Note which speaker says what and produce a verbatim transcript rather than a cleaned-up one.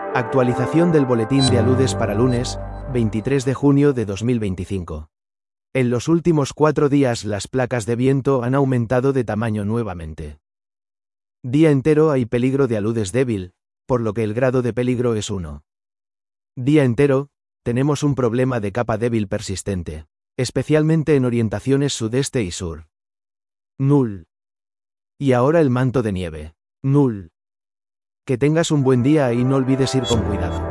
Speaker 1: Actualización del boletín de aludes para lunes, veintitrés de junio de dos mil veinticinco. En los últimos cuatro días las placas de viento han aumentado de tamaño nuevamente. Día entero hay peligro de aludes débil, por lo que el grado de peligro es uno. Día entero, tenemos un problema de capa débil persistente, especialmente en orientaciones sudeste y sur. Null. Y ahora el manto de nieve. Null. Que tengas un buen día y no olvides ir con cuidado.